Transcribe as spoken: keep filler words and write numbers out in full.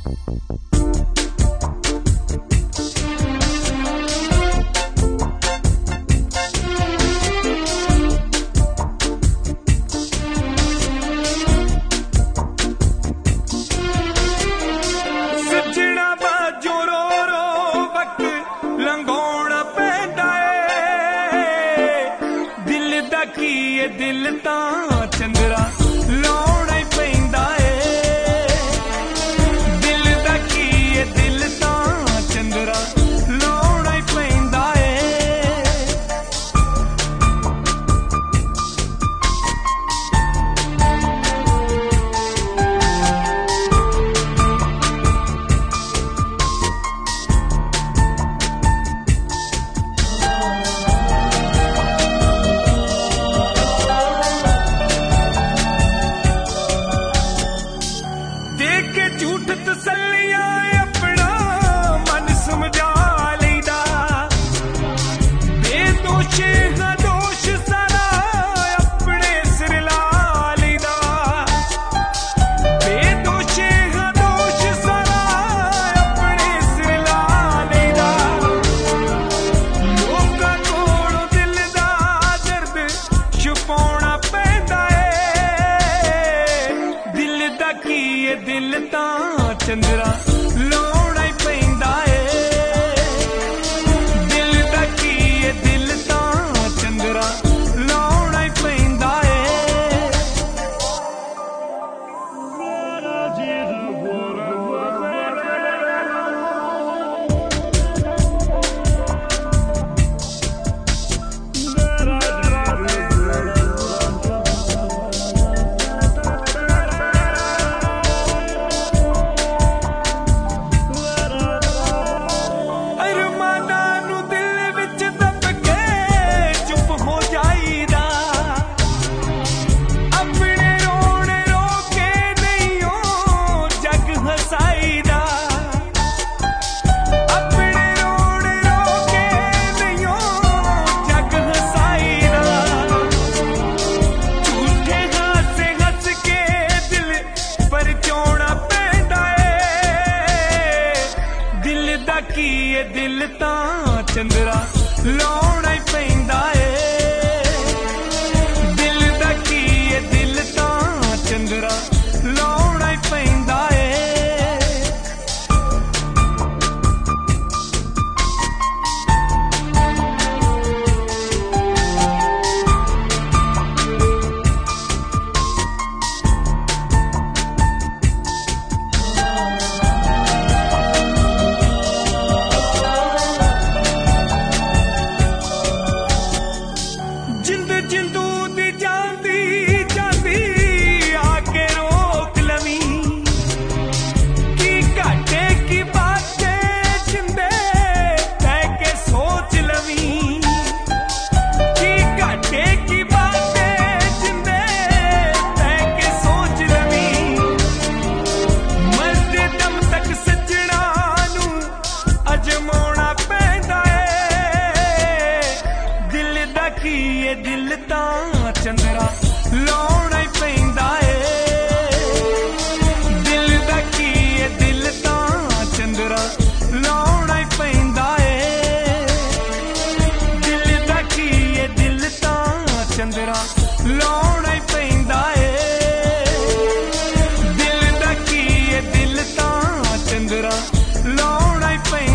दिल तां चंदरा लाउणा ही पैंदा ए दिल दा की ए दिल तां चंदरा लाउणा ही पैंदा ए झूठ तसल्लियां अपना मन समझा लेदा बेदोष दोष सारा अपने सिर ला लेदा बेदोष दोष सारा अपने सिर ला लेदा लोकां कोलों दिल दा दर्द छुपाउणा पैंदा ए दिल दा की ए दिल तां चंदरा लाउणा ही पैंदा ए दिल दा की ए दिल तां चंदरा लाउणा ही पैंदा ए की ए दिल तां चंदरा लाउणा ही पैंदा ए दिल दा की ए दिल तां चंदरा लाउणा ही पैंदा ए जिंदू दी जांदी जांदी आके रोक लवी की घाटे की बातें जिंदे कह के सोच लवी की घाटे की बातें जिंदे कह के सोच लवी मरदे दम तक सजना नू अजमाउणा पैंदा ए दिल दा की ए दिल तां चंदरा लाउणा ही पैंदा ए दिल दा की ए दिल तां चंदरा लाउणा ही पैंदा ए दिल दा की ए दिल तां चंदरा लाउणा ही पैंदा ए दिल दा की ए दिल तां चंदरा लाउणा ही पैंदा